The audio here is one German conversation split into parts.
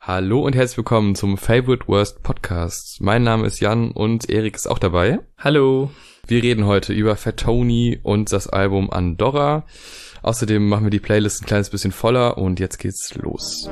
Hallo und herzlich willkommen zum Favorite Worst Podcast. Mein Name ist Jan und Erik ist auch dabei. Hallo. Wir reden heute über Fat Tony und das Album Andorra. Außerdem machen wir die Playlist ein kleines bisschen voller und jetzt geht's los.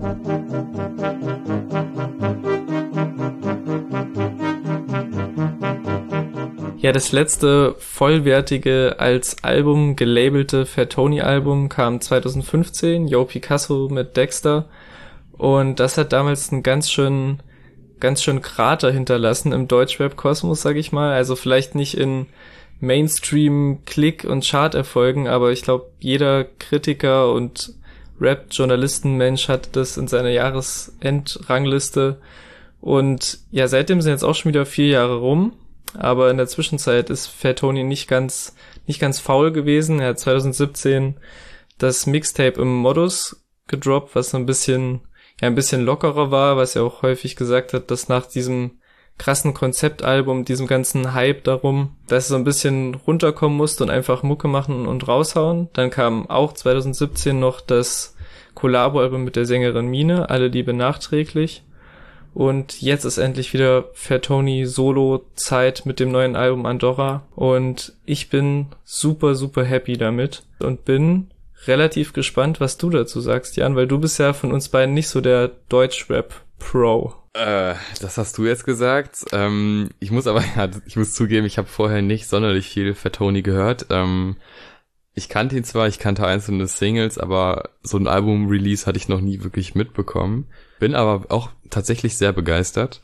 Ja, das letzte vollwertige als Album gelabelte Fat Tony Album kam 2015, Yo Picasso mit Dexter. Und das hat damals einen ganz schön Krater hinterlassen im Deutschrap-Kosmos, sag ich mal. Also vielleicht nicht in Mainstream-Klick- und Chart-Erfolgen, aber ich glaube, jeder Kritiker und Rap-Journalisten-Mensch hat das in seiner Jahresendrangliste. Und ja, seitdem sind jetzt auch schon wieder 4 Jahre rum. Aber in der Zwischenzeit ist Fat Tony nicht ganz faul gewesen. Er hat 2017 das Mixtape im Modus gedroppt, was so ein bisschen lockerer war, was er auch häufig gesagt hat, dass nach diesem krassen Konzeptalbum, diesem ganzen Hype darum, dass er so ein bisschen runterkommen musste und einfach Mucke machen und raushauen. Dann kam auch 2017 noch das Collabo-Album mit der Sängerin Mine, Alle Liebe nachträglich. Und jetzt ist endlich wieder Fat Tony Solo-Zeit mit dem neuen Album Andorra. Und ich bin super, super happy damit und bin relativ gespannt, was du dazu sagst, Jan, weil du bist ja von uns beiden nicht so der Deutschrap-Pro. Das hast du jetzt gesagt. Ich muss zugeben, ich habe vorher nicht sonderlich viel Fat Tony gehört. Ich kannte ihn zwar, ich kannte einzelne Singles, aber so ein Album-Release hatte ich noch nie wirklich mitbekommen. Bin aber auch tatsächlich sehr begeistert.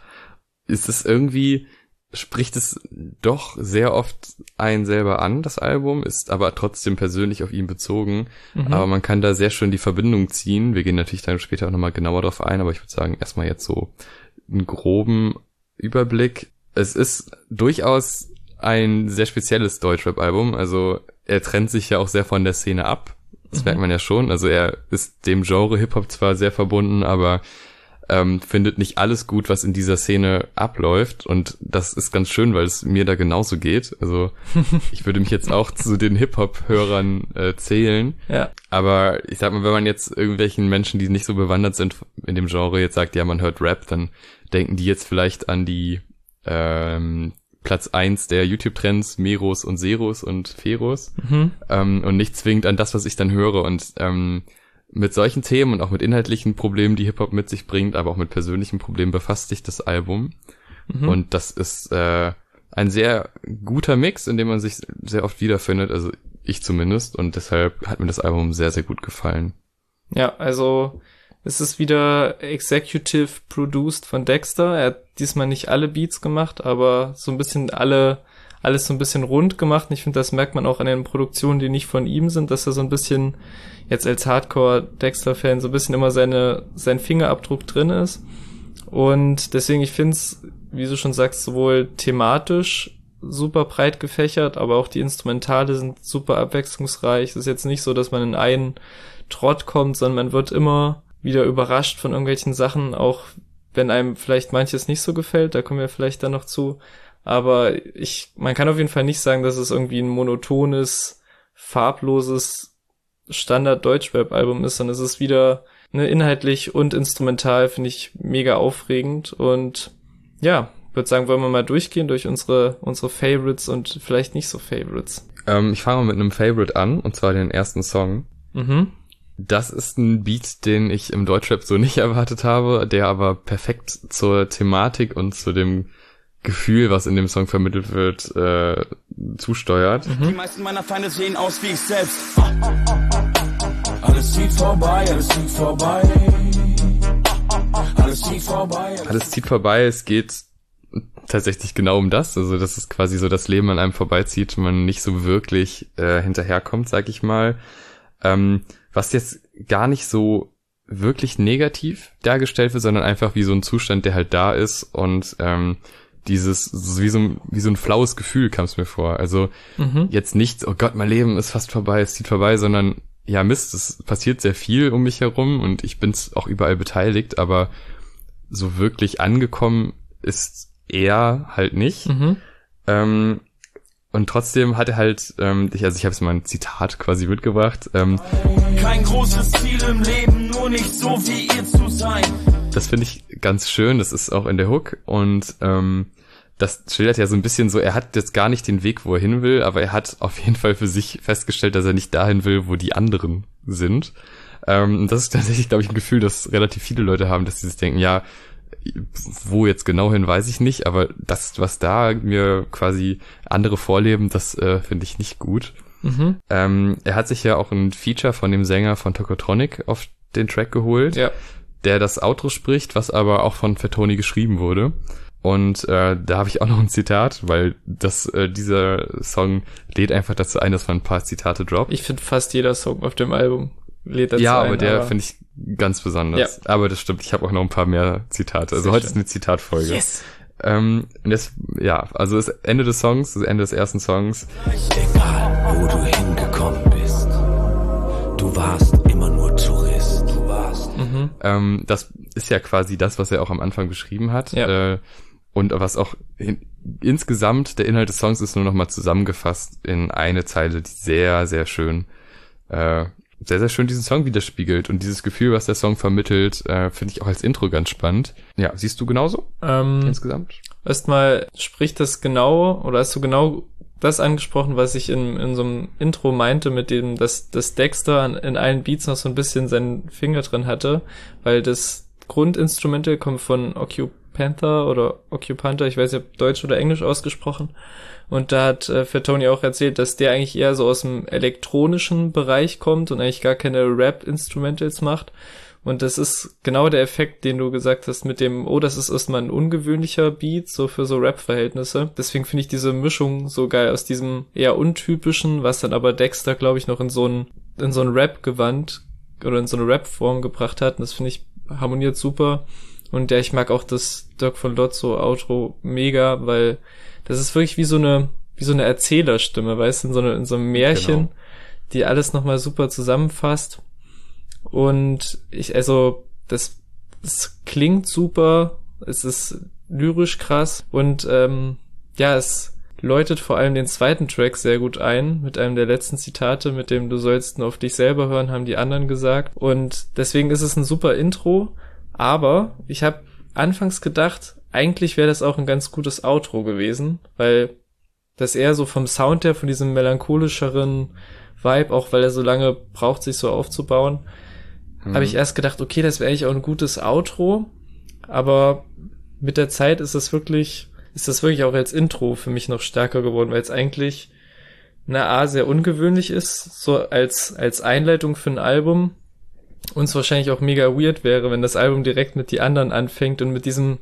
Spricht es doch sehr oft einen selber an, das Album, ist aber trotzdem persönlich auf ihn bezogen. Mhm. Aber man kann da sehr schön die Verbindung ziehen. Wir gehen natürlich dann später auch nochmal genauer drauf ein, aber ich würde sagen, erstmal jetzt so einen groben Überblick. Es ist durchaus ein sehr spezielles Deutschrap-Album. Also er trennt sich ja auch sehr von der Szene ab. Das merkt man ja schon. Also er ist dem Genre Hip-Hop zwar sehr verbunden, aber findet nicht alles gut, was in dieser Szene abläuft. Und das ist ganz schön, weil es mir da genauso geht. Also ich würde mich jetzt auch zu den Hip-Hop-Hörern zählen. Ja. Aber ich sag mal, wenn man jetzt irgendwelchen Menschen, die nicht so bewandert sind in dem Genre, jetzt sagt, ja, man hört Rap, dann denken die jetzt vielleicht an die Platz 1 der YouTube-Trends, Meros und Seros und Feros. Und nicht zwingend an das, was ich dann höre. Und mit solchen Themen und auch mit inhaltlichen Problemen, die Hip-Hop mit sich bringt, aber auch mit persönlichen Problemen befasst sich das Album. Und das ist ein sehr guter Mix, in dem man sich sehr oft wiederfindet, also ich zumindest. Und deshalb hat mir das Album sehr, sehr gut gefallen. Ja, also es ist wieder executive produced von Dexter. Er hat diesmal nicht alle Beats gemacht, aber so ein bisschen alles so ein bisschen rund gemacht. Und ich finde, das merkt man auch an den Produktionen, die nicht von ihm sind, dass er so ein bisschen jetzt als Hardcore-Dexter-Fan so ein bisschen immer sein Fingerabdruck drin ist. Und deswegen, ich finde es, wie du schon sagst, sowohl thematisch super breit gefächert, aber auch die Instrumentale sind super abwechslungsreich. Es ist jetzt nicht so, dass man in einen Trott kommt, sondern man wird immer wieder überrascht von irgendwelchen Sachen, auch wenn einem vielleicht manches nicht so gefällt, da kommen wir vielleicht dann noch zu. Aber man kann auf jeden Fall nicht sagen, dass es irgendwie ein monotones, farbloses Standard-Deutsch-Rap-Album ist, sondern es ist wieder inhaltlich und instrumental, finde ich mega aufregend. Und ja, würde sagen, wollen wir mal durchgehen durch unsere Favorites und vielleicht nicht so Favorites. Ich fange mal mit einem Favorite an, und zwar den ersten Song. Das ist ein Beat, den ich im Deutschrap so nicht erwartet habe, der aber perfekt zur Thematik und zu dem Gefühl, was in dem Song vermittelt wird, zusteuert. Die meisten meiner Feinde sehen aus wie ich selbst. Alles zieht vorbei, alles zieht vorbei. Alles zieht vorbei. Alles zieht vorbei, es geht tatsächlich genau um das. Also das ist quasi so, das Leben an einem vorbeizieht, man nicht so wirklich hinterherkommt, sag ich mal. Was jetzt gar nicht so wirklich negativ dargestellt wird, sondern einfach wie so ein Zustand, der halt da ist und dieses, wie so ein flaues Gefühl kam es mir vor. Also jetzt nicht, oh Gott, mein Leben ist fast vorbei, es zieht vorbei, sondern ja Mist, es passiert sehr viel um mich herum und ich bin's auch überall beteiligt, aber so wirklich angekommen ist er halt nicht. Und trotzdem hat er halt, ich habe jetzt mal ein Zitat quasi mitgebracht. Kein großes Ziel im Leben, nur nicht so wie ihr zu sein. Das finde ich ganz schön, das ist auch in der Hook und das schildert ja so ein bisschen so, er hat jetzt gar nicht den Weg, wo er hin will, aber er hat auf jeden Fall für sich festgestellt, dass er nicht dahin will, wo die anderen sind. Das ist tatsächlich, glaube ich, ein Gefühl, das relativ viele Leute haben, dass sie sich denken, ja, wo jetzt genau hin, weiß ich nicht, aber das, was da mir quasi andere vorleben, das finde ich nicht gut. Mhm. Er hat sich ja auch ein Feature von dem Sänger von Tokotronic auf den Track geholt, der das Outro spricht, was aber auch von Fatoni geschrieben wurde. Und da habe ich auch noch ein Zitat, weil dieser Song lädt einfach dazu ein, dass man ein paar Zitate droppt. Ich finde fast jeder Song auf dem Album lädt dazu ein. Ja, aber der finde ich ganz besonders. Ja. Aber das stimmt, ich habe auch noch ein paar mehr Zitate. Also heute ist eine Zitatfolge. Yes! Und also das Ende des Songs, das Ende des ersten Songs. Egal, wo du hingekommen bist, du warst immer nur Tourist. Du warst. Das ist ja quasi das, was er auch am Anfang beschrieben hat. Ja. Und was auch insgesamt der Inhalt des Songs ist nur noch mal zusammengefasst in eine Zeile, die sehr, sehr schön, sehr, sehr schön diesen Song widerspiegelt. Und dieses Gefühl, was der Song vermittelt, finde ich auch als Intro ganz spannend. Ja, siehst du genauso insgesamt? Erstmal spricht das genau, oder hast du genau das angesprochen, was ich in so einem Intro meinte, mit dem, dass Dexter in allen Beats noch so ein bisschen seinen Finger drin hatte, weil das Grundinstrumental kommt von Occupanta, ich weiß nicht, ob Deutsch oder Englisch ausgesprochen. Und da hat Fatoni auch erzählt, dass der eigentlich eher so aus dem elektronischen Bereich kommt und eigentlich gar keine Rap-Instrumentals macht. Und das ist genau der Effekt, den du gesagt hast mit dem, das ist erstmal ein ungewöhnlicher Beat, so für so Rap-Verhältnisse. Deswegen finde ich diese Mischung so geil aus diesem eher untypischen, was dann aber Dexter, glaube ich, noch in so ein Rap-Gewand oder in so eine Rap-Form gebracht hat. Und das finde ich harmoniert super. Und ja, ich mag auch das Dirk von Lotso Outro mega, weil das ist wirklich wie so eine Erzählerstimme, weißt du, in so einem Märchen, die alles nochmal super zusammenfasst. Und das klingt super, es ist lyrisch krass und es läutet vor allem den zweiten Track sehr gut ein, mit einem der letzten Zitate, mit dem du sollst nur auf dich selber hören, haben die anderen gesagt. Und deswegen ist es ein super Intro, aber ich habe anfangs gedacht, eigentlich wäre das auch ein ganz gutes Outro gewesen, weil das eher so vom Sound her, von diesem melancholischeren Vibe, auch weil er so lange braucht, sich so aufzubauen, habe ich erst gedacht, okay, das wäre eigentlich auch ein gutes Outro, aber mit der Zeit ist das wirklich auch als Intro für mich noch stärker geworden, weil es eigentlich sehr ungewöhnlich ist, so als Einleitung für ein Album und es wahrscheinlich auch mega weird wäre, wenn das Album direkt mit die anderen anfängt und mit diesem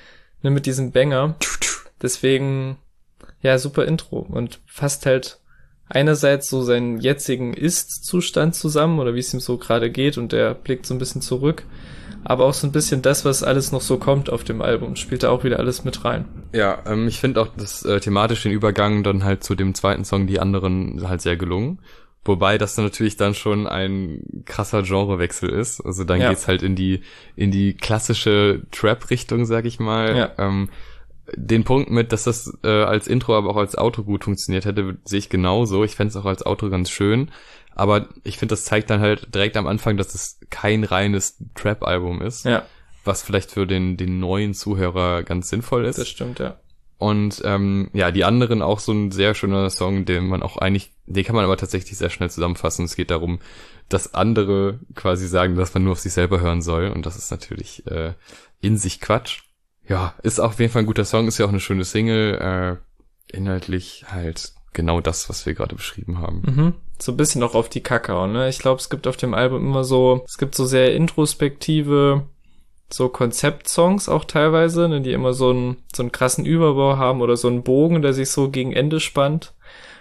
Banger. Deswegen, ja, super Intro und fasst halt einerseits so seinen jetzigen Ist-Zustand zusammen oder wie es ihm so gerade geht und der blickt so ein bisschen zurück, aber auch so ein bisschen das, was alles noch so kommt auf dem Album, spielt da auch wieder alles mit rein. Ja, ich finde auch das thematisch den Übergang dann halt zu dem zweiten Song, die anderen, halt sehr gelungen. Wobei das dann natürlich dann schon ein krasser Genrewechsel ist. Also dann geht's halt in die klassische Trap-Richtung, sag ich mal. Ja. Den Punkt mit, dass das als Intro, aber auch als Outro gut funktioniert hätte, sehe ich genauso. Ich fände es auch als Outro ganz schön. Aber ich finde, das zeigt dann halt direkt am Anfang, dass es kein reines Trap-Album ist. Ja. Was vielleicht für den neuen Zuhörer ganz sinnvoll ist. Das stimmt, ja. Und die anderen auch so ein sehr schöner Song, den kann man aber tatsächlich sehr schnell zusammenfassen. Es geht darum, dass andere quasi sagen, dass man nur auf sich selber hören soll. Und das ist natürlich in sich Quatsch. Ja, ist auf jeden Fall ein guter Song, ist ja auch eine schöne Single. Inhaltlich halt genau das, was wir gerade beschrieben haben. Mhm. So ein bisschen auch auf die Kakao, ne? Ich glaube, es gibt auf dem Album immer so sehr introspektive, so Konzeptsongs auch teilweise, ne, die immer so einen krassen Überbau haben oder so einen Bogen, der sich so gegen Ende spannt.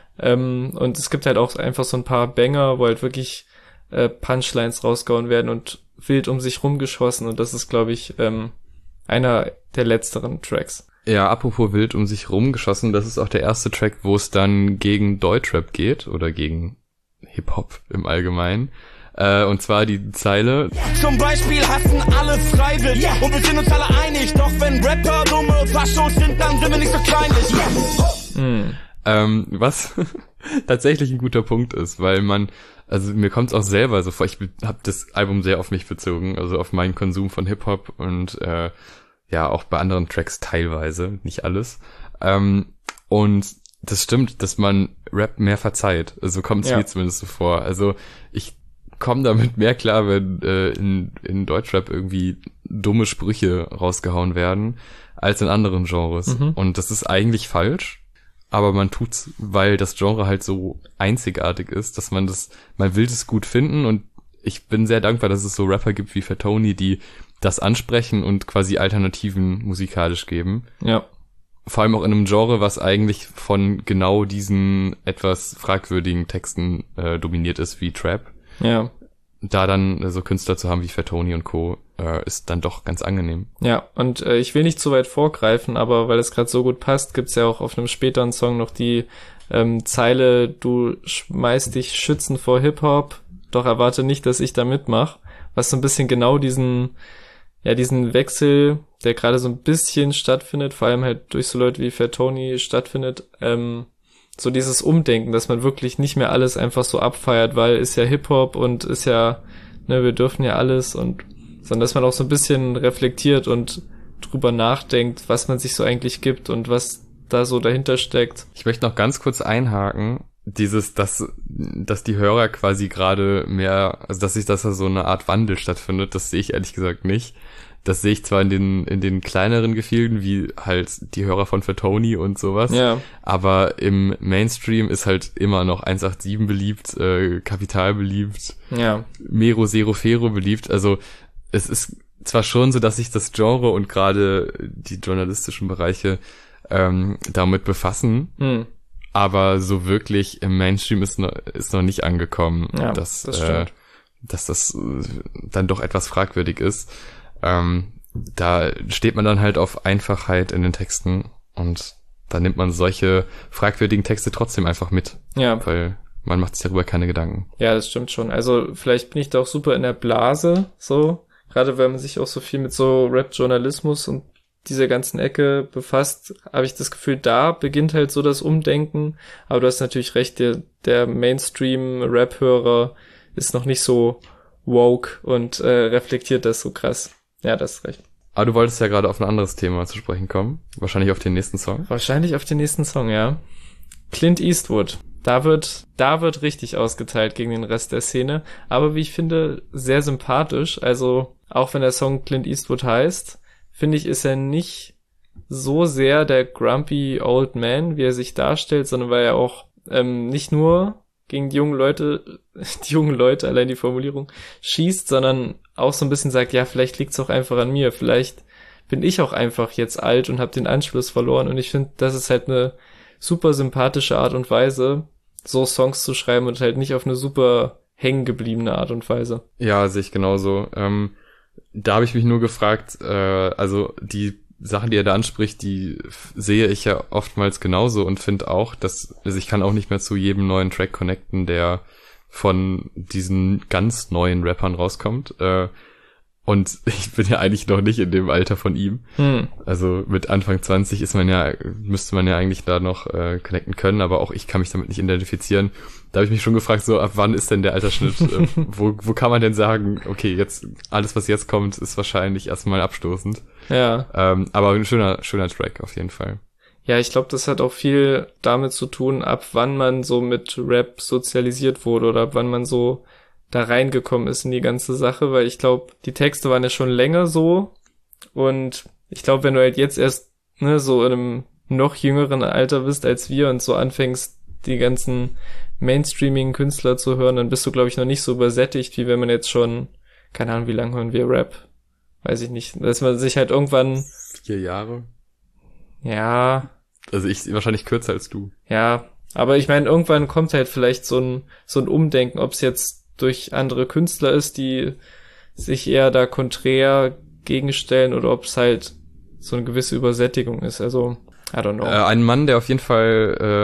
Und es gibt halt auch einfach so ein paar Banger, wo halt wirklich Punchlines rausgehauen werden und wild um sich rumgeschossen. Und das ist, glaube ich, einer der letzteren Tracks. Ja, apropos wild um sich rumgeschossen, das ist auch der erste Track, wo es dann gegen Deutschrap geht oder gegen Hip-Hop im Allgemeinen. Und zwar die Zeile: Zum Beispiel hassen alle freiwillig und wir sind uns alle einig, doch wenn Rapper dumme Faschos sind, dann sind wir nicht so kleinlich. Was tatsächlich ein guter Punkt ist, weil man also mir kommt es auch selber so vor, ich habe das Album sehr auf mich bezogen, also auf meinen Konsum von Hip-Hop und ja, auch bei anderen Tracks teilweise, nicht alles. Und das stimmt, dass man Rap mehr verzeiht. Also kommt es mir zumindest so vor. Also ich komme damit mehr klar, wenn in Deutschrap irgendwie dumme Sprüche rausgehauen werden, als in anderen Genres. Und das ist eigentlich falsch, aber man tut's, weil das Genre halt so einzigartig ist, dass man will das gut finden, und ich bin sehr dankbar, dass es so Rapper gibt wie Fat Tony, die das ansprechen und quasi Alternativen musikalisch geben. Ja. Vor allem auch in einem Genre, was eigentlich von genau diesen etwas fragwürdigen Texten dominiert ist, wie Trap. Ja. Da dann so Künstler zu haben wie Fat Tony und Co. Ist dann doch ganz angenehm. Ja, und ich will nicht zu weit vorgreifen, aber weil es gerade so gut passt, gibt's ja auch auf einem späteren Song noch die Zeile, du schmeißt dich schützend vor Hip-Hop, doch erwarte nicht, dass ich da mitmach, was so ein bisschen genau diesen Wechsel, der gerade so ein bisschen stattfindet, vor allem halt durch so Leute wie Fat Tony stattfindet, so dieses Umdenken, dass man wirklich nicht mehr alles einfach so abfeiert, weil ist ja Hip-Hop und ist ja, ne, wir dürfen ja alles, und sondern dass man auch so ein bisschen reflektiert und drüber nachdenkt, was man sich so eigentlich gibt und was da so dahinter steckt. Ich möchte noch ganz kurz einhaken, dass die Hörer quasi gerade mehr, also dass da so eine Art Wandel stattfindet, das sehe ich ehrlich gesagt nicht. Das sehe ich zwar in den kleineren Gefilden, wie halt die Hörer von Fat Tony und sowas, aber im Mainstream ist halt immer noch 187 beliebt, Kapital beliebt, Mero Zero Fero beliebt. Also es ist zwar schon so, dass sich das Genre und gerade die journalistischen Bereiche damit befassen, aber so wirklich im Mainstream ist noch nicht angekommen, dass das dann doch etwas fragwürdig ist. Da steht man dann halt auf Einfachheit in den Texten, und da nimmt man solche fragwürdigen Texte trotzdem einfach mit, weil man macht sich darüber keine Gedanken. Ja, das stimmt schon. Also vielleicht bin ich da auch super in der Blase, so, gerade wenn man sich auch so viel mit so Rap-Journalismus und dieser ganzen Ecke befasst, habe ich das Gefühl, da beginnt halt so das Umdenken, aber du hast natürlich recht, der Mainstream-Rap-Hörer ist noch nicht so woke und reflektiert das so krass. Ja, das ist recht. Aber du wolltest ja gerade auf ein anderes Thema zu sprechen kommen. Wahrscheinlich auf den nächsten Song. Wahrscheinlich auf den nächsten Song, ja. Clint Eastwood. Da wird richtig ausgeteilt gegen den Rest der Szene. Aber wie ich finde, sehr sympathisch. Also, auch wenn der Song Clint Eastwood heißt, finde ich, ist er nicht so sehr der grumpy old man, wie er sich darstellt, sondern weil er auch nicht nur gegen die jungen Leute, allein die Formulierung, schießt, sondern auch so ein bisschen sagt, ja, vielleicht liegt's auch einfach an mir, vielleicht bin ich auch einfach jetzt alt und habe den Anschluss verloren, und ich finde, das ist halt eine super sympathische Art und Weise, so Songs zu schreiben, und halt nicht auf eine super hängen gebliebene Art und Weise. Ja, sehe ich genauso. Da habe ich mich nur gefragt, also die Sachen, die er da anspricht, die sehe ich ja oftmals genauso und finde auch, dass, also ich kann auch nicht mehr zu jedem neuen Track connecten, der von diesen ganz neuen Rappern rauskommt. Und ich bin ja eigentlich noch nicht in dem Alter von ihm. Also mit Anfang 20 müsste man ja eigentlich da noch connecten können, aber auch ich kann mich damit nicht identifizieren. Da habe ich mich schon gefragt, so ab wann ist denn der Altersschnitt? Wo kann man denn sagen, okay, jetzt alles, was jetzt kommt, ist wahrscheinlich erstmal abstoßend. Ja. Aber ein schöner Track auf jeden Fall. Ja, ich glaube, das hat auch viel damit zu tun, ab wann man so mit Rap sozialisiert wurde oder ab wann man so da reingekommen ist in die ganze Sache, weil ich glaube, die Texte waren ja schon länger so, und ich glaube, wenn du halt jetzt erst so in einem noch jüngeren Alter bist als wir und so anfängst, die ganzen mainstreamigen Künstler zu hören, dann bist du, glaube ich, noch nicht so übersättigt, wie wenn man jetzt schon, keine Ahnung, wie lange hören wir Rap? Weiß ich nicht. Dass man sich halt irgendwann... 4 Jahre? Ja. Also ich wahrscheinlich kürzer als du. Ja, aber ich meine, irgendwann kommt halt vielleicht so ein Umdenken, ob es jetzt durch andere Künstler ist, die sich eher da konträr gegenstellen, oder ob es halt so eine gewisse Übersättigung ist. Also, I don't know. Ein Mann, der auf jeden Fall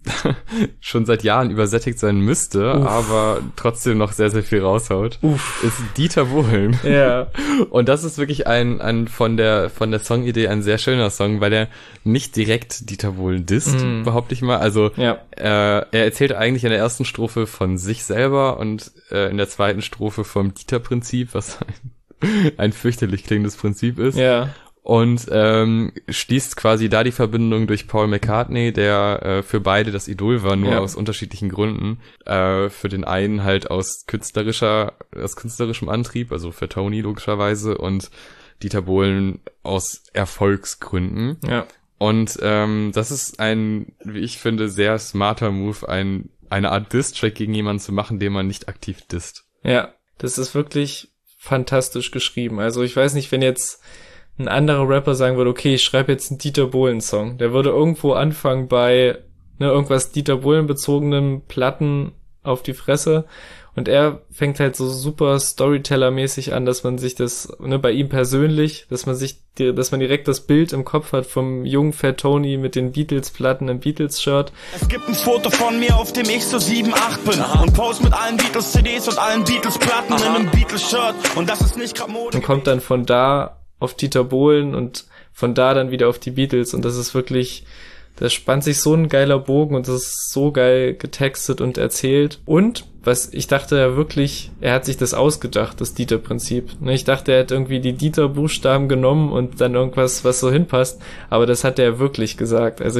schon seit Jahren übersättigt sein müsste, aber trotzdem noch sehr, sehr viel raushaut, ist Dieter Bohlen. Ja. Und das ist wirklich ein von der Songidee ein sehr schöner Song, weil er nicht direkt Dieter Bohlen disst, behaupte ich mal. Also er erzählt eigentlich in der ersten Strophe von sich selber und in der zweiten Strophe vom Dieter-Prinzip, was ein fürchterlich klingendes Prinzip ist. Ja. Und schließt quasi da die Verbindung durch Paul McCartney, der für beide das Idol war, nur aus unterschiedlichen Gründen. Für den einen halt aus künstlerischem Antrieb, also für Tony logischerweise, und Dieter Bohlen aus Erfolgsgründen. Ja. Und das ist ein, wie ich finde, sehr smarter Move, eine Art Diss-Track gegen jemanden zu machen, den man nicht aktiv disst. Ja, das ist wirklich fantastisch geschrieben. Also ich weiß nicht, wenn jetzt ein anderer Rapper sagen würde, okay, ich schreibe jetzt einen Dieter Bohlen-Song. Der würde irgendwo anfangen bei irgendwas Dieter Bohlen bezogenem Platten auf die Fresse. Und er fängt halt so super Storyteller-mäßig an, dass man sich das, bei ihm persönlich, dass man direkt das Bild im Kopf hat vom jungen Fat Tony mit den Beatles-Platten im Beatles-Shirt. Es gibt ein Foto von mir, auf dem ich so 7, 8 bin. Und pose mit allen Beatles-CDs und allen Beatles-Platten in einem Beatles-Shirt. Und das ist nicht grad Mode. Und kommt dann von da auf Dieter Bohlen und von da dann wieder auf die Beatles. Und das ist wirklich, da spannt sich so ein geiler Bogen und das ist so geil getextet und erzählt. Und was ich dachte ja wirklich, er hat sich das ausgedacht, das Dieter-Prinzip. Ich dachte, er hat irgendwie die Dieter-Buchstaben genommen und dann irgendwas, was so hinpasst. Aber das hat er wirklich gesagt. Also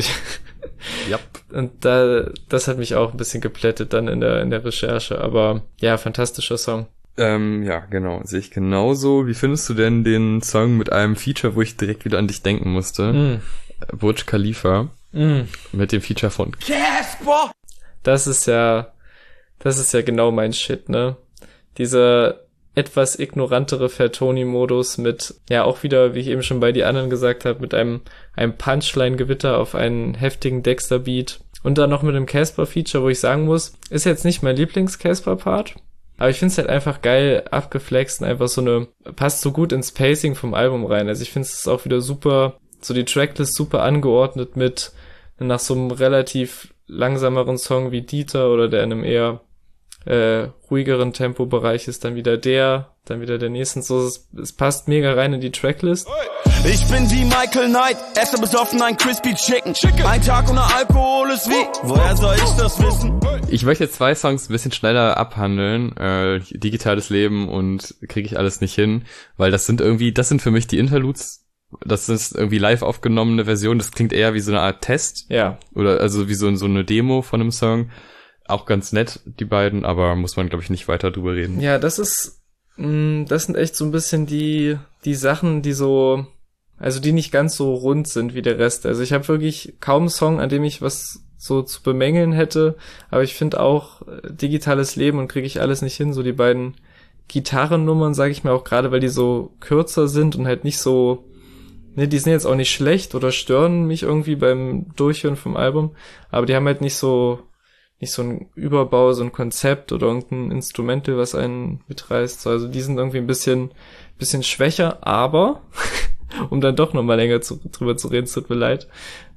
und das hat mich auch ein bisschen geplättet dann in der Recherche. Aber ja, fantastischer Song. Ja, genau, sehe ich genauso. Wie findest du denn den Song mit einem Feature, wo ich direkt wieder an dich denken musste? Burj Khalifa. Mit dem Feature von Casper! Das ist ja genau mein Shit, ne? Dieser etwas ignorantere Fair-Tony-Modus mit, ja, auch wieder, wie ich eben schon bei die anderen gesagt habe, mit einem Punchline-Gewitter auf einen heftigen Dexter-Beat. Und dann noch mit dem Casper-Feature, wo ich sagen muss, ist jetzt nicht mein Lieblings-Casper-Part. Aber ich find's halt einfach geil abgeflext und einfach passt so gut ins Pacing vom Album rein. Also ich find's ist auch wieder super, so die Tracklist super angeordnet mit nach so einem relativ langsameren Song wie Dieter oder der in einem eher ruhigeren Tempobereich ist, dann wieder der nächste. So, es passt mega rein in die Tracklist. Ich bin wie Michael Knight, esse besoffen ein Crispy Chicken. Ein Tag ohne Alkohol ist wie, woher soll ich das wissen? Ich möchte jetzt 2 Songs ein bisschen schneller abhandeln. Digitales Leben und Krieg ich alles nicht hin, weil das sind für mich die Interludes. Das ist irgendwie live aufgenommene Version. Das klingt eher wie so eine Art Test. Ja. Oder also wie so eine Demo von einem Song. Auch ganz nett, die beiden, aber muss man, glaube ich, nicht weiter drüber reden. Ja, das sind echt so ein bisschen die Sachen, die so, also die nicht ganz so rund sind wie der Rest. Also ich habe wirklich kaum einen Song, an dem ich was so zu bemängeln hätte, aber ich finde auch Digitales Leben und Krieg ich alles nicht hin, so die beiden Gitarrennummern, sage ich mir auch gerade, weil die so kürzer sind und halt nicht so, die sind jetzt auch nicht schlecht oder stören mich irgendwie beim Durchhören vom Album, aber die haben halt nicht so ein Überbau, so ein Konzept oder irgendein Instrumental, was einen mitreißt. Also die sind irgendwie ein bisschen schwächer, aber um dann doch nochmal länger drüber zu reden, tut mir leid.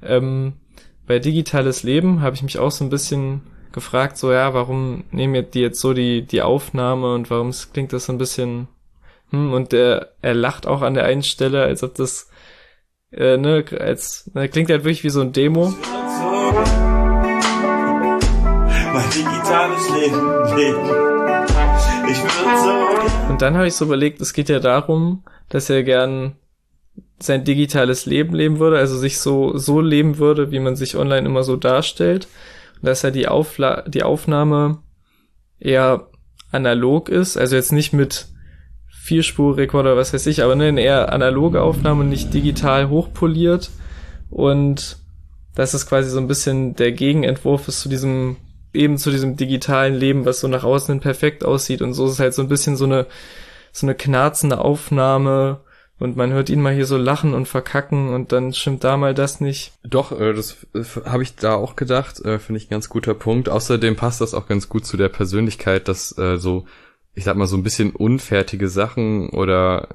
Bei Digitales Leben habe ich mich auch so ein bisschen gefragt, so ja, warum nehmen die jetzt so die Aufnahme und warum klingt das so ein bisschen und er lacht auch an der einen Stelle, als ob das klingt halt wirklich wie so ein Demo. Mein digitales Leben. Ich würde so. Und dann habe ich so überlegt, es geht ja darum, dass er gern sein digitales Leben leben würde, also sich so leben würde, wie man sich online immer so darstellt. Und dass er die Aufnahme eher analog ist, also jetzt nicht mit Vierspurrekorder oder was weiß ich, aber eine eher analoge Aufnahme, nicht digital hochpoliert. Und dass es quasi so ein bisschen der Gegenentwurf ist zu diesem digitalen Leben, was so nach außen hin perfekt aussieht. Und so ist es halt so ein bisschen so eine knarzende Aufnahme und man hört ihn mal hier so lachen und verkacken und dann stimmt da mal das nicht. Doch, das habe ich da auch gedacht, finde ich ein ganz guter Punkt. Außerdem passt das auch ganz gut zu der Persönlichkeit, dass ich sag mal, so ein bisschen unfertige Sachen oder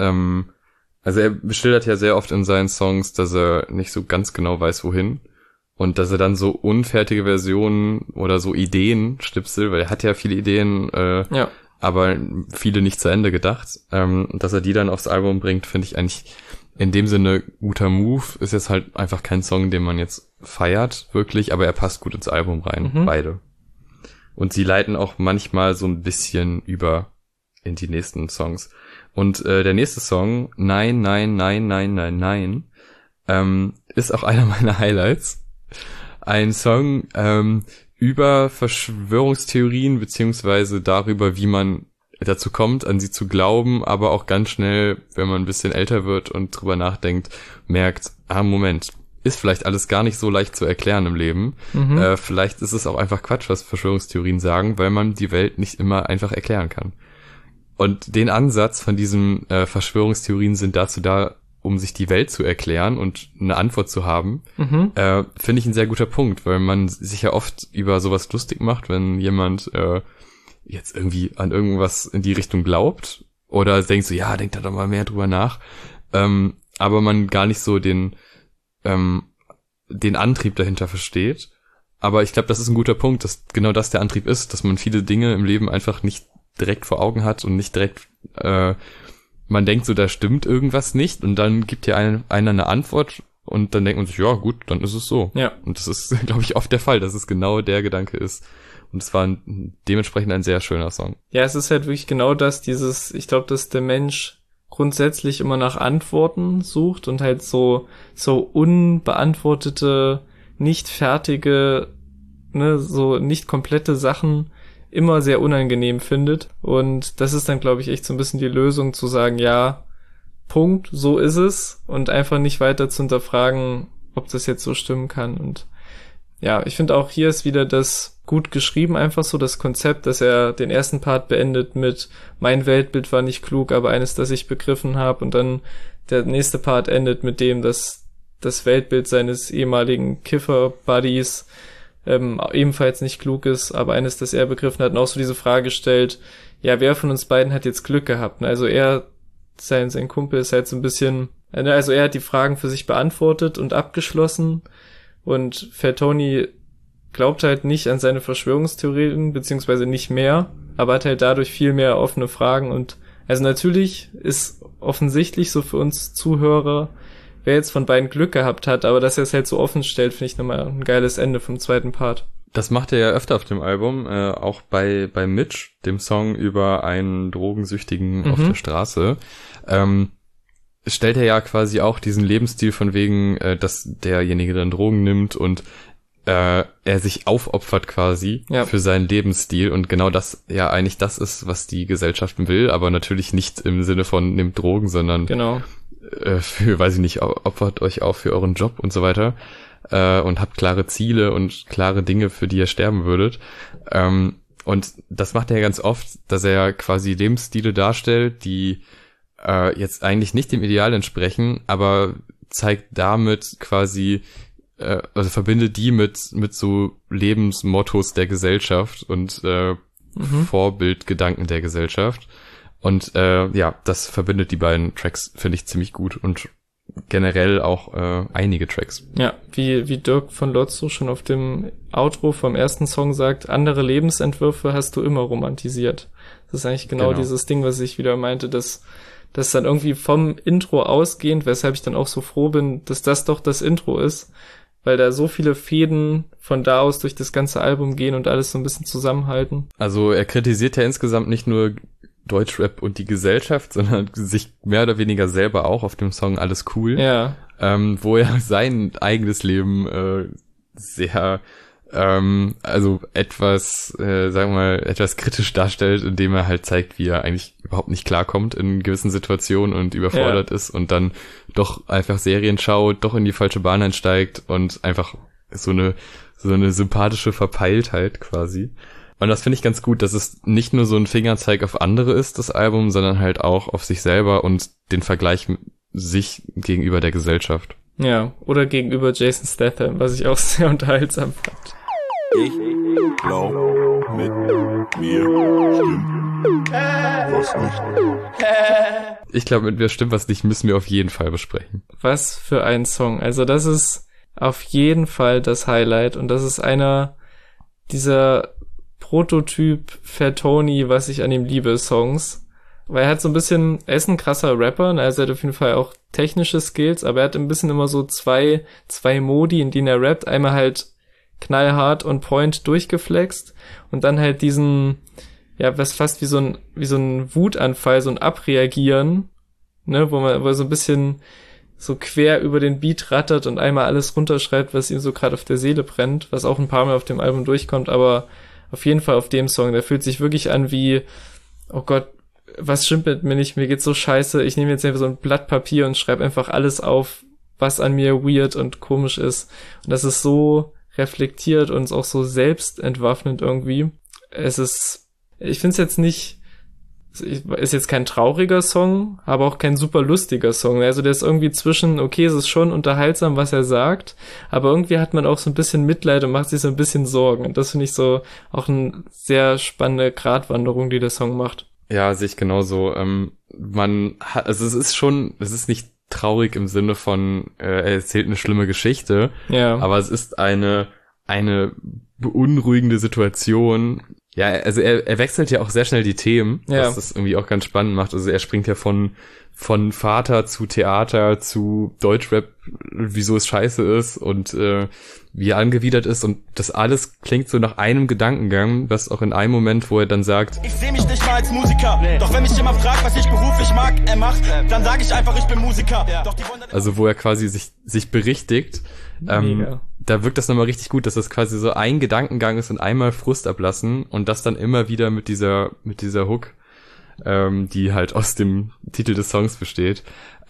also er beschildert ja sehr oft in seinen Songs, dass er nicht so ganz genau weiß, wohin. Und dass er dann so unfertige Versionen oder so Ideen schnipselt, weil er hat ja viele Ideen, aber viele nicht zu Ende gedacht. Dass er die dann aufs Album bringt, finde ich eigentlich in dem Sinne guter Move. Ist jetzt halt einfach kein Song, den man jetzt feiert, wirklich, aber er passt gut ins Album rein, beide. Und sie leiten auch manchmal so ein bisschen über in die nächsten Songs. Und der nächste Song, Nein, Nein, Nein, Nein, Nein, Nein, ist auch einer meiner Highlights. Ein Song über Verschwörungstheorien beziehungsweise darüber, wie man dazu kommt, an sie zu glauben, aber auch ganz schnell, wenn man ein bisschen älter wird und drüber nachdenkt, merkt, Moment, ist vielleicht alles gar nicht so leicht zu erklären im Leben. Vielleicht ist es auch einfach Quatsch, was Verschwörungstheorien sagen, weil man die Welt nicht immer einfach erklären kann. Und den Ansatz von diesen Verschwörungstheorien sind dazu da, um sich die Welt zu erklären und eine Antwort zu haben, finde ich ein sehr guter Punkt, weil man sich ja oft über sowas lustig macht, wenn jemand jetzt irgendwie an irgendwas in die Richtung glaubt oder denkt so, ja, denkt da doch mal mehr drüber nach, aber man gar nicht so den Antrieb dahinter versteht. Aber ich glaube, das ist ein guter Punkt, dass genau das der Antrieb ist, dass man viele Dinge im Leben einfach nicht direkt vor Augen hat und nicht direkt man denkt so, da stimmt irgendwas nicht und dann gibt dir einer eine Antwort und dann denkt man sich, ja gut, dann ist es so. Ja. Und das ist, glaube ich, oft der Fall, dass es genau der Gedanke ist. Und es war dementsprechend ein sehr schöner Song. Ja, es ist halt wirklich genau das, ich glaube, dass der Mensch grundsätzlich immer nach Antworten sucht und halt so unbeantwortete, nicht fertige, so nicht komplette Sachen immer sehr unangenehm findet. Und das ist dann, glaube ich, echt so ein bisschen die Lösung zu sagen, ja, Punkt, so ist es. Und einfach nicht weiter zu hinterfragen, ob das jetzt so stimmen kann. Und ja, ich finde auch hier ist wieder das gut geschrieben, einfach so das Konzept, dass er den ersten Part beendet mit mein Weltbild war nicht klug, aber eines, das ich begriffen habe. Und dann der nächste Part endet mit dem, dass das Weltbild seines ehemaligen Kiffer-Buddies ebenfalls nicht klug ist, aber eines, das er begriffen hat und auch so diese Frage stellt, ja, wer von uns beiden hat jetzt Glück gehabt? Also sein Kumpel ist halt so ein bisschen, also er hat die Fragen für sich beantwortet und abgeschlossen und Fatoni glaubt halt nicht an seine Verschwörungstheorien, beziehungsweise nicht mehr, aber hat halt dadurch viel mehr offene Fragen und also natürlich ist offensichtlich so für uns Zuhörer, wer jetzt von beiden Glück gehabt hat, aber dass er es halt so offen stellt, finde ich nochmal ein geiles Ende vom zweiten Part. Das macht er ja öfter auf dem Album, auch bei Mitch, dem Song über einen Drogensüchtigen auf der Straße, stellt er ja quasi auch diesen Lebensstil von wegen, dass derjenige dann Drogen nimmt und er sich aufopfert quasi für seinen Lebensstil und genau das ja eigentlich das ist, was die Gesellschaft will, aber natürlich nicht im Sinne von nimmt Drogen, sondern für, weiß ich nicht, opfert euch auf für euren Job und so weiter und habt klare Ziele und klare Dinge, für die ihr sterben würdet. Und das macht er ja ganz oft, dass er quasi Lebensstile darstellt, die jetzt eigentlich nicht dem Ideal entsprechen, aber zeigt damit quasi, also verbindet die mit so Lebensmottos der Gesellschaft und Vorbildgedanken der Gesellschaft. Und das verbindet die beiden Tracks, finde ich, ziemlich gut und generell auch einige Tracks. Ja, wie Dirk von Lotso schon auf dem Outro vom ersten Song sagt, andere Lebensentwürfe hast du immer romantisiert. Das ist eigentlich genau dieses Ding, was ich wieder meinte, dass dann irgendwie vom Intro ausgehend, weshalb ich dann auch so froh bin, dass das doch das Intro ist, weil da so viele Fäden von da aus durch das ganze Album gehen und alles so ein bisschen zusammenhalten. Also er kritisiert ja insgesamt nicht nur Deutschrap und die Gesellschaft, sondern sich mehr oder weniger selber auch auf dem Song Alles Cool. Ja. Wo er sein eigenes Leben sehr, also etwas, sagen wir mal, etwas kritisch darstellt, indem er halt zeigt, wie er eigentlich überhaupt nicht klarkommt in gewissen Situationen und überfordert ist und dann doch einfach Serien schaut, doch in die falsche Bahn einsteigt und einfach so eine sympathische Verpeiltheit quasi. Und das finde ich ganz gut, dass es nicht nur so ein Fingerzeig auf andere ist, das Album, sondern halt auch auf sich selber und den Vergleich sich gegenüber der Gesellschaft. Ja, oder gegenüber Jason Statham, was ich auch sehr unterhaltsam fand. Ich glaub, mit mir stimmt was nicht. Ich glaube, mit mir stimmt was nicht, müssen wir auf jeden Fall besprechen. Was für ein Song. Also das ist auf jeden Fall das Highlight. Und das ist einer dieser Prototyp Fatoni, was ich an ihm liebe, Songs. Weil er hat so ein bisschen, er ist ein krasser Rapper, also er hat auf jeden Fall auch technische Skills, aber er hat ein bisschen immer so zwei Modi, in denen er rappt. Einmal halt knallhart on point durchgeflext und dann halt diesen, ja, was fast wie so ein Wutanfall, so ein Abreagieren, ne, wo er so ein bisschen so quer über den Beat rattert und einmal alles runterschreibt, was ihm so gerade auf der Seele brennt, was auch ein paar Mal auf dem Album durchkommt, aber auf jeden Fall auf dem Song, der fühlt sich wirklich an wie, oh Gott, was stimmt mit mir nicht, mir geht's so scheiße, ich nehme jetzt einfach so ein Blatt Papier und schreibe einfach alles auf, was an mir weird und komisch ist. Und das ist so reflektiert und auch so selbstentwaffnend irgendwie. Ich finde es jetzt nicht, ist jetzt kein trauriger Song, aber auch kein super lustiger Song. Also der ist irgendwie zwischen, okay, es ist schon unterhaltsam, was er sagt, aber irgendwie hat man auch so ein bisschen Mitleid und macht sich so ein bisschen Sorgen. Und das finde ich so auch eine sehr spannende Gratwanderung, die der Song macht. Ja, sehe ich genauso. Also es ist nicht traurig im Sinne von, er erzählt eine schlimme Geschichte, ja, aber es ist eine beunruhigende Situation. Ja, also er wechselt ja auch sehr schnell die Themen, was das irgendwie auch ganz spannend macht. Also er springt ja von Vater zu Theater zu Deutschrap, wieso es scheiße ist und wie er angewidert ist, und das alles klingt so nach einem Gedankengang, was auch in einem Moment, wo er dann sagt, ich sehe mich nicht mal als Musiker, doch wenn mich jemand fragt, was ich beruflich macht, dann sage ich einfach, ich bin Musiker. Doch also wo er quasi sich berichtigt, da wirkt das nochmal richtig gut, dass das quasi so ein Gedankengang ist und einmal Frust ablassen und das dann immer wieder mit dieser Hook, die halt aus dem Titel des Songs besteht.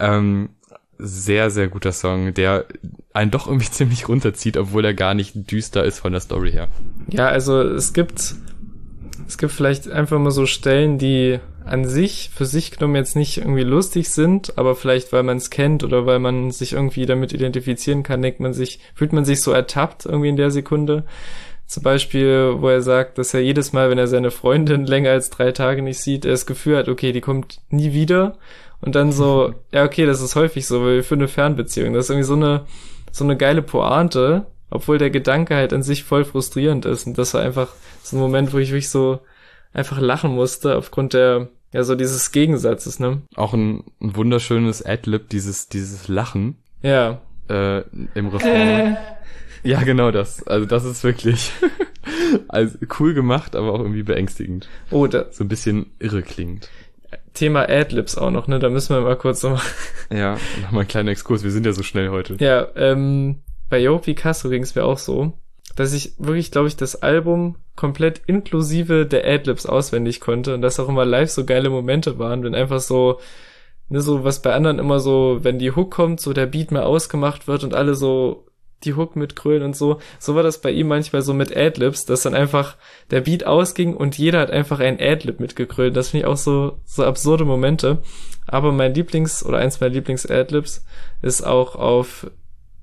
Sehr, sehr guter Song, der einen doch irgendwie ziemlich runterzieht, obwohl er gar nicht düster ist von der Story her. Ja, also es gibt vielleicht einfach mal so Stellen, die an sich, für sich genommen jetzt nicht irgendwie lustig sind, aber vielleicht, weil man es kennt oder weil man sich irgendwie damit identifizieren kann, fühlt man sich so ertappt irgendwie in der Sekunde. Zum Beispiel, wo er sagt, dass er jedes Mal, wenn er seine Freundin länger als 3 Tage nicht sieht, er das Gefühl hat, okay, die kommt nie wieder. Und dann so, ja, okay, das ist häufig so, weil wir führen eine Fernbeziehung. Das ist irgendwie so eine geile Pointe, obwohl der Gedanke halt an sich voll frustrierend ist. Und das war einfach so ein Moment, wo ich wirklich so einfach lachen musste, aufgrund so dieses Gegensatzes, ne? Auch ein wunderschönes Adlib, dieses Lachen. Ja. Im Refrain. Ja, genau das. Also das ist wirklich also cool gemacht, aber auch irgendwie beängstigend. Oh, so ein bisschen irre klingt. Thema Adlibs auch noch, ne? Da müssen wir mal kurz nochmal. Ja, nochmal einen kleinen Exkurs. Wir sind ja so schnell heute. Ja, bei Yo Picasso ging es mir auch so, dass ich wirklich, glaube ich, das Album komplett inklusive der Adlibs auswendig konnte und dass auch immer live so geile Momente waren, wenn einfach so, ne, so was bei anderen immer so, wenn die Hook kommt, so der Beat mal ausgemacht wird und alle so die Hook mitgrölen und so. So war das bei ihm manchmal so mit Adlibs, dass dann einfach der Beat ausging und jeder hat einfach ein Adlib mitgegrölt. Das finde ich auch so absurde Momente. Aber eins meiner Lieblings-Adlibs ist auch auf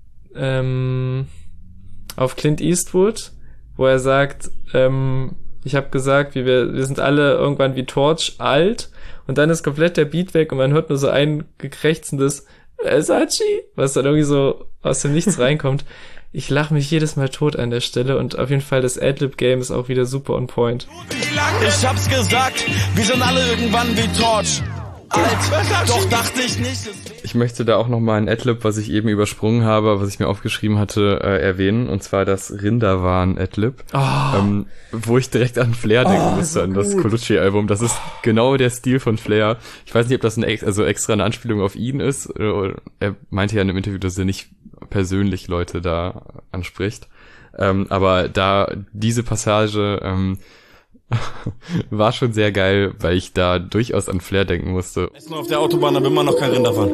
Clint Eastwood, wo er sagt, ich habe gesagt, wir sind alle irgendwann wie Torch alt, und dann ist komplett der Beat weg und man hört nur so ein gekrächzendes Versace, was dann irgendwie so aus dem Nichts reinkommt. Ich lache mich jedes Mal tot an der Stelle und auf jeden Fall das Adlib-Game ist auch wieder super on point. Ich hab's gesagt, wir sind alle irgendwann wie Torch alt, doch dachte ich nicht. Ich möchte da auch nochmal ein Adlib, was ich eben übersprungen habe, was ich mir aufgeschrieben hatte, erwähnen, und zwar das Rinderwahn-Adlib, wo ich direkt an Flair denken musste, an das Colucci-Album. Das ist genau der Stil von Flair. Ich weiß nicht, ob das extra eine Anspielung auf ihn ist, oder er meinte ja in einem Interview, dass er nicht persönlich Leute da anspricht, aber da diese Passage war schon sehr geil, weil ich da durchaus an Flair denken musste. Ist nur auf der Autobahn, aber immer noch kein Rinderwahn.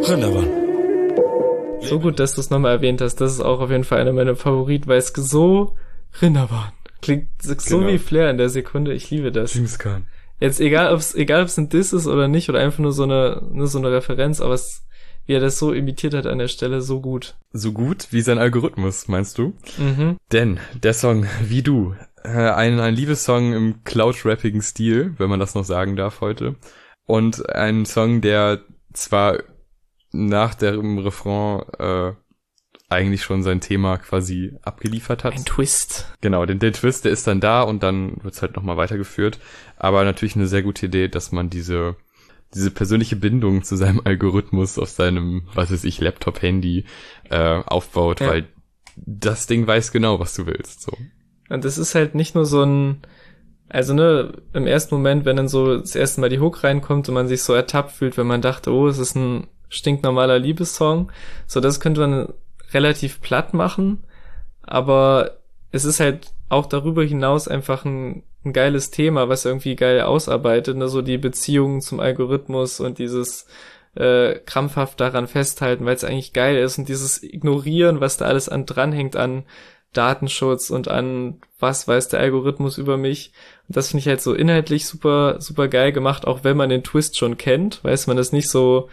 So gut, dass du es nochmal erwähnt hast. Das ist auch auf jeden Fall einer meiner Favoriten, weil es so Rinderwahn klingt so wie Flair in der Sekunde. Ich liebe das. James Khan. Jetzt egal, ob's ein Diss ist oder nicht oder einfach nur so eine Referenz, aber wie er das so imitiert hat an der Stelle, so gut. So gut wie sein Algorithmus, meinst du? Mhm. Denn der Song Wie du, ein Liebessong im Cloud-rappigen Stil, wenn man das noch sagen darf heute. Und ein Song, der zwar nach dem Refrain eigentlich schon sein Thema quasi abgeliefert hat. Ein Twist. Genau, den Twist, der ist dann da und dann wird's halt nochmal weitergeführt. Aber natürlich eine sehr gute Idee, dass man diese persönliche Bindung zu seinem Algorithmus auf seinem, was weiß ich, Laptop, Handy aufbaut, weil das Ding weiß genau, was du willst. So. Und das ist halt nicht nur so ein, also im ersten Moment, wenn dann so das erste Mal die Hook reinkommt und man sich so ertappt fühlt, wenn man dachte, oh, es ist ein stinknormaler Liebessong, so das könnte man relativ platt machen, aber es ist halt auch darüber hinaus einfach ein geiles Thema, was irgendwie geil ausarbeitet, so die Beziehungen zum Algorithmus und dieses krampfhaft daran festhalten, weil es eigentlich geil ist und dieses Ignorieren, was da alles dranhängt an Datenschutz und an was weiß der Algorithmus über mich. Und das finde ich halt so inhaltlich super, super geil gemacht, auch wenn man den Twist schon kennt, weiß man das nicht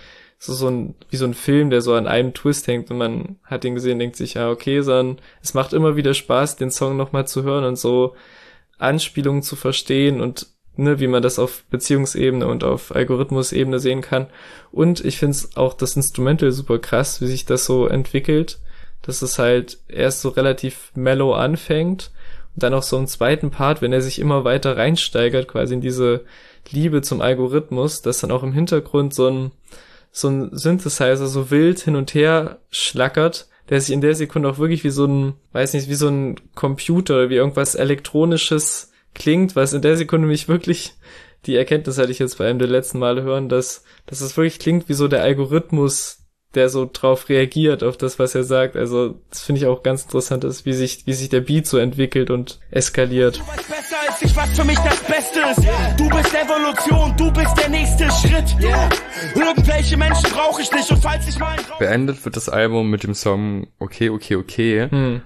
wie so ein Film, der so an einem Twist hängt und man hat den gesehen, denkt sich, ja, okay, sondern es macht immer wieder Spaß, den Song nochmal zu hören und so Anspielungen zu verstehen und wie man das auf Beziehungsebene und auf Algorithmusebene sehen kann. Und ich finde es auch das Instrumental super krass, wie sich das so entwickelt, dass es halt erst so relativ mellow anfängt und dann auch so im zweiten Part, wenn er sich immer weiter reinsteigert, quasi in diese Liebe zum Algorithmus, dass dann auch im Hintergrund so ein Synthesizer so wild hin und her schlackert, der sich in der Sekunde auch wirklich wie so ein, weiß nicht, wie so ein Computer oder wie irgendwas Elektronisches klingt, was in der Sekunde mich wirklich, die Erkenntnis hatte ich jetzt bei einem der letzten Male hören, dass es wirklich klingt wie so der Algorithmus, der so drauf reagiert, auf das, was er sagt. Also das finde ich auch ganz interessant, ist, wie sich der Beat so entwickelt und eskaliert. Du weißt besser als ich, was für mich das Beste ist. Du bist Evolution, du bist der nächste Schritt. Irgendwelche Menschen brauche ich nicht und falls ich mal... Beendet wird das Album mit dem Song Okay.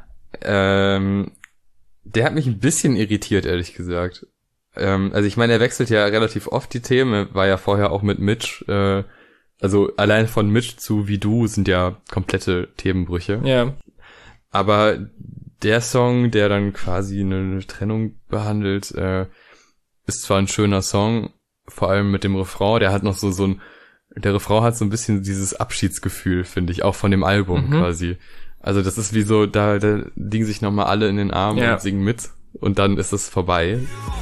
Der hat mich ein bisschen irritiert, ehrlich gesagt. Also ich meine, er wechselt ja relativ oft die Themen. Er war ja vorher auch mit Mitch, also allein von Mitch zu Wie Du sind ja komplette Themenbrüche. Ja. Aber der Song, der dann quasi eine Trennung behandelt, ist zwar ein schöner Song, vor allem mit dem Refrain, der hat noch der Refrain hat so ein bisschen dieses Abschiedsgefühl, finde ich, auch von dem Album quasi. Also das ist wie so, da liegen sich nochmal alle in den Armen und singen mit und dann ist es vorbei.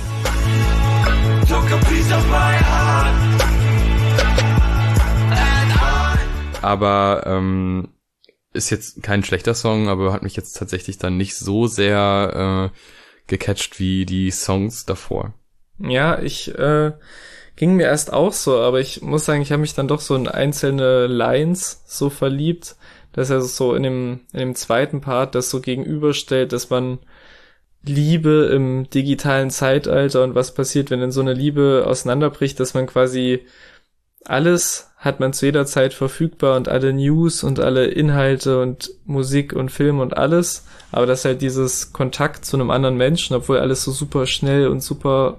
Aber ist jetzt kein schlechter Song, aber hat mich jetzt tatsächlich dann nicht so sehr gecatcht wie die Songs davor. Ja, ging mir erst auch so, aber ich muss sagen, ich habe mich dann doch so in einzelne Lines so verliebt, dass er so in dem zweiten Part das so gegenüberstellt, dass man Liebe im digitalen Zeitalter und was passiert, wenn dann so eine Liebe auseinanderbricht, dass man quasi alles hat man zu jeder Zeit verfügbar und alle News und alle Inhalte und Musik und Film und alles, aber dass halt dieses Kontakt zu einem anderen Menschen, obwohl alles so super schnell und super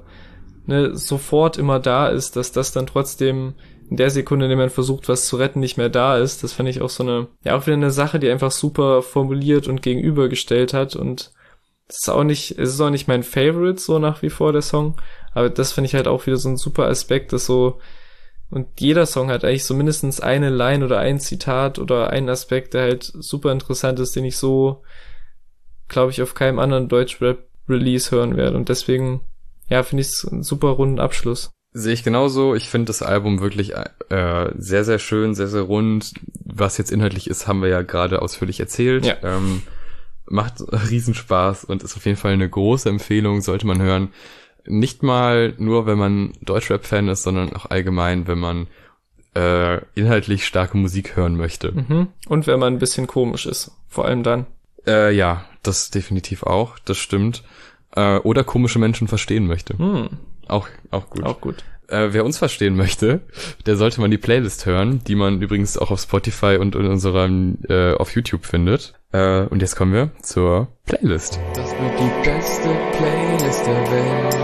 sofort immer da ist, dass das dann trotzdem in der Sekunde, in der man versucht, was zu retten, nicht mehr da ist. Das fand ich auch so auch wieder eine Sache, die einfach super formuliert und gegenübergestellt hat und es ist auch nicht mein Favorite so nach wie vor, der Song, aber das finde ich halt auch wieder so ein super Aspekt, dass so, und jeder Song hat eigentlich so mindestens eine Line oder ein Zitat oder einen Aspekt, der halt super interessant ist, den ich so, glaube ich, auf keinem anderen Deutschrap-Release hören werde und deswegen, finde ich es einen super runden Abschluss. Sehe ich genauso. Ich finde das Album wirklich sehr, sehr schön, sehr, sehr rund. Was jetzt inhaltlich ist, haben wir ja gerade ausführlich erzählt. Ja. Macht Riesenspaß und ist auf jeden Fall eine große Empfehlung, sollte man hören. Nicht mal nur, wenn man Deutschrap-Fan ist, sondern auch allgemein, wenn man inhaltlich starke Musik hören möchte. Und wenn man ein bisschen komisch ist, vor allem dann. Ja, das definitiv auch, das stimmt. Oder komische Menschen verstehen möchte. Auch gut. Auch gut. Wer uns verstehen möchte, der sollte mal die Playlist hören, die man übrigens auch auf Spotify und in unserem auf YouTube findet. Und jetzt kommen wir zur Playlist. Das wird die beste Playlist der Welt.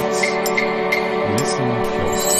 Listen close.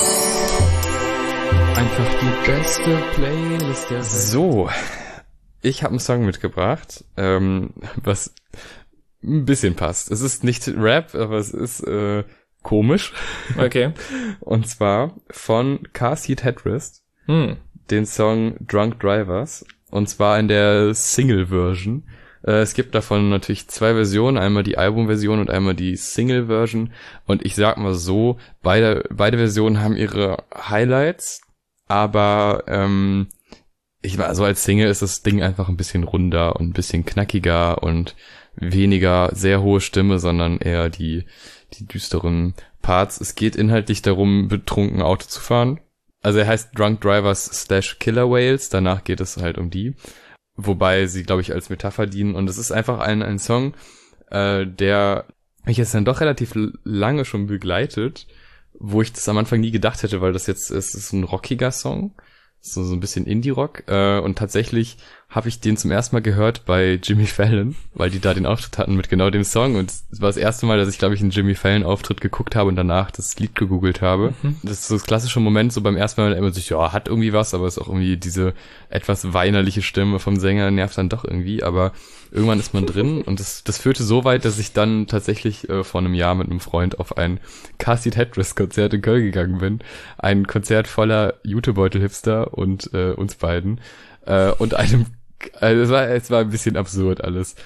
Einfach die beste Playlist der Welt. So, ich habe einen Song mitgebracht, was ein bisschen passt. Es ist nicht Rap, aber es ist komisch. Okay. Und zwar von Car Seat Headrest, den Song Drunk Drivers. und zwar in der Single-Version. Es gibt davon natürlich 2 Versionen, einmal die Album-Version und einmal die Single-Version. Und ich sag mal so, beide Versionen haben ihre Highlights, aber so als Single ist das Ding einfach ein bisschen runder und ein bisschen knackiger und weniger sehr hohe Stimme, sondern eher die düsteren Parts. Es geht inhaltlich darum, betrunken Auto zu fahren. Also er heißt Drunk Drivers / Killer Whales, danach geht es halt um die. Wobei sie, glaube ich, als Metapher dienen. Und es ist einfach ein Song, der mich jetzt dann doch relativ lange schon begleitet, wo ich das am Anfang nie gedacht hätte, weil es ist ein rockiger Song, so ein bisschen Indie-Rock. Und tatsächlich habe ich den zum ersten Mal gehört bei Jimmy Fallon, weil die da den Auftritt hatten mit genau dem Song. Und es war das erste Mal, dass ich, glaube ich, einen Jimmy Fallon-Auftritt geguckt habe und danach das Lied gegoogelt habe. Das ist so das klassische Moment, so beim ersten Mal immer sich, ja, hat irgendwie was, aber es ist auch irgendwie diese etwas weinerliche Stimme vom Sänger nervt dann doch irgendwie. Aber irgendwann ist man drin und das führte so weit, dass ich dann tatsächlich vor einem Jahr mit einem Freund auf ein Car Seat Headrest-Konzert in Köln gegangen bin. Ein Konzert voller Jutebeutel-Hipster und uns beiden. Und es war ein bisschen absurd alles.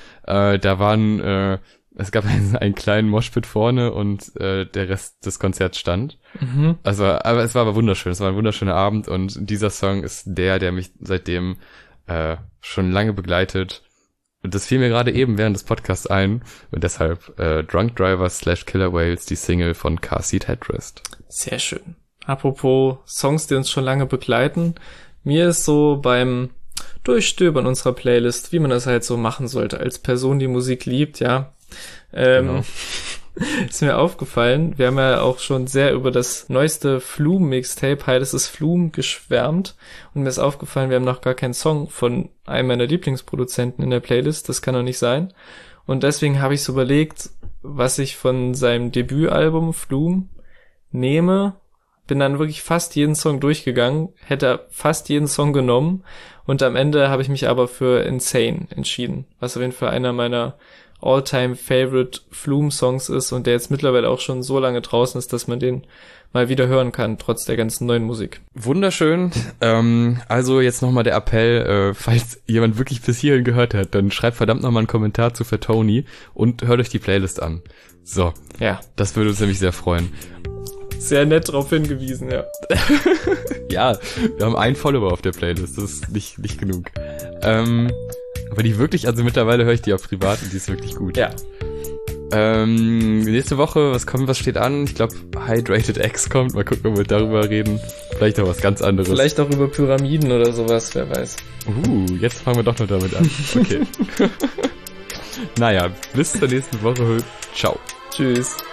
Es gab einen kleinen Moshpit vorne und der Rest des Konzerts stand. Also, aber es war aber wunderschön. Es war ein wunderschöner Abend und dieser Song ist der mich seitdem schon lange begleitet. Und das fiel mir gerade eben während des Podcasts ein und deshalb Drunk Drivers / Killer Whales, die Single von Car Seat Headrest. Sehr schön. Apropos Songs, die uns schon lange begleiten. Mir ist so beim Durchstöbern unserer Playlist, wie man das halt so machen sollte, als Person, die Musik liebt, ja. Genau. Ist mir aufgefallen, wir haben ja auch schon sehr über das neueste Flume-Mixtape, Hi, das ist Flume, geschwärmt. Und mir ist aufgefallen, wir haben noch gar keinen Song von einem meiner Lieblingsproduzenten in der Playlist, das kann doch nicht sein. Und deswegen habe ich so überlegt, was ich von seinem Debütalbum Flume nehme. Bin dann wirklich fast jeden Song durchgegangen, hätte fast jeden Song genommen und am Ende habe ich mich aber für Insane entschieden, was auf jeden Fall einer meiner All-Time-Favorite Flume-Songs ist und der jetzt mittlerweile auch schon so lange draußen ist, dass man den mal wieder hören kann, trotz der ganzen neuen Musik. Wunderschön. Also jetzt nochmal der Appell, falls jemand wirklich bis hierhin gehört hat, dann schreibt verdammt nochmal einen Kommentar zu Fatoni und hört euch die Playlist an. So, ja, das würde uns nämlich sehr freuen. Sehr nett drauf hingewiesen, ja. Ja, wir haben einen Follower auf der Playlist, das ist nicht genug. Aber die wirklich, also mittlerweile höre ich die auch privat und die ist wirklich gut. Ja. Nächste Woche, was steht an? Ich glaube, Hydrated X kommt. Mal gucken, ob wir darüber reden. Vielleicht noch was ganz anderes. Vielleicht auch über Pyramiden oder sowas, wer weiß. Jetzt fangen wir doch noch damit an. Okay. Naja, bis zur nächsten Woche. Ciao. Tschüss.